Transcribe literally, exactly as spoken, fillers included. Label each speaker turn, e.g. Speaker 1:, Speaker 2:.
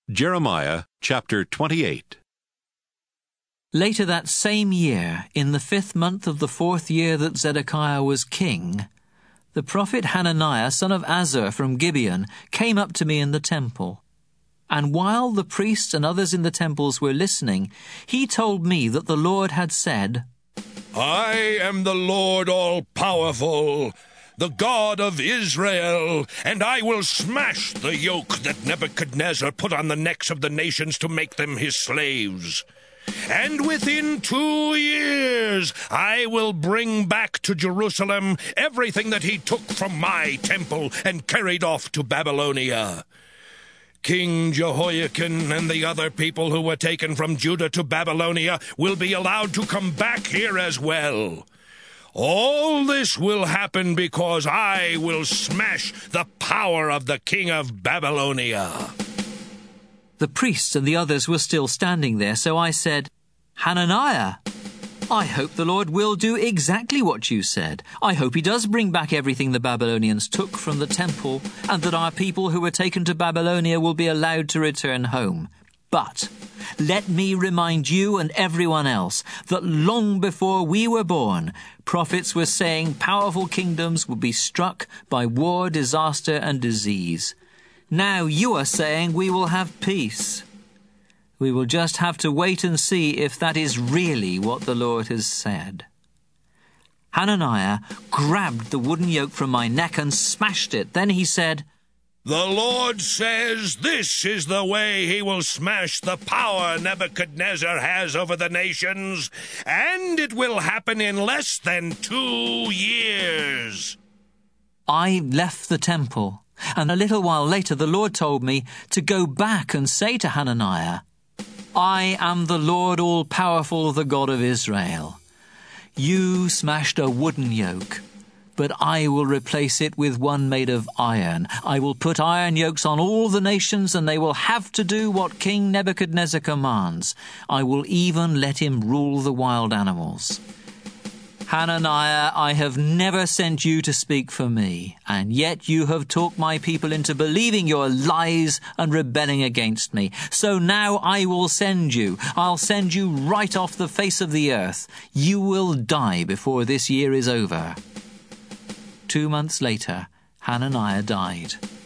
Speaker 1: Jeremiah chapter twenty-eight.
Speaker 2: Later that same year, in the fifth month of the fourth year that Zedekiah was king, the prophet Hananiah, son of Azur from Gibeon, came up to me in the temple. And while the priests and others in the temples were listening, he told me that the Lord had said,
Speaker 3: I am the Lord all-powerful, the God of Israel, and I will smash the yoke that Nebuchadnezzar put on the necks of the nations to make them his slaves. And within two years I will bring back to Jerusalem everything that he took from my temple and carried off to Babylonia. King Jehoiakim and the other people who were taken from Judah to Babylonia will be allowed to come back here as well. All this will happen because I will smash the power of the king of Babylonia.
Speaker 2: The priests and the others were still standing there, so I said, Hananiah, I hope the Lord will do exactly what you said. I hope he does bring back everything the Babylonians took from the temple, and that our people who were taken to Babylonia will be allowed to return home. But let me remind you and everyone else that long before we were born, prophets were saying powerful kingdoms would be struck by war, disaster, and disease. Now you are saying we will have peace. We will just have to wait and see if that is really what the Lord has said. Hananiah grabbed the wooden yoke from my neck and smashed it. Then he said,
Speaker 3: The Lord says this is the way he will smash the power Nebuchadnezzar has over the nations, and it will happen in less than two years.
Speaker 2: I left the temple, and a little while later the Lord told me to go back and say to Hananiah, I am the Lord all-powerful, the God of Israel. You smashed a wooden yoke, but I will replace it with one made of iron. I will put iron yokes on all the nations, and they will have to do what King Nebuchadnezzar commands. I will even let him rule the wild animals. Hananiah, I have never sent you to speak for me, and yet you have talked my people into believing your lies and rebelling against me. So now I will send you. I'll send you right off the face of the earth. You will die before this year is over. Two months later, Hananiah died.